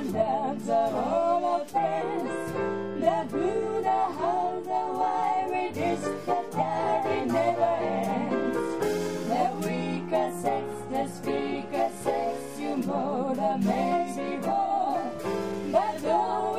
that's a whole offense. The Buddha has a wiry dish that daddy never ends. The weaker sex, the speaker sex, you more the makes me wrong. But though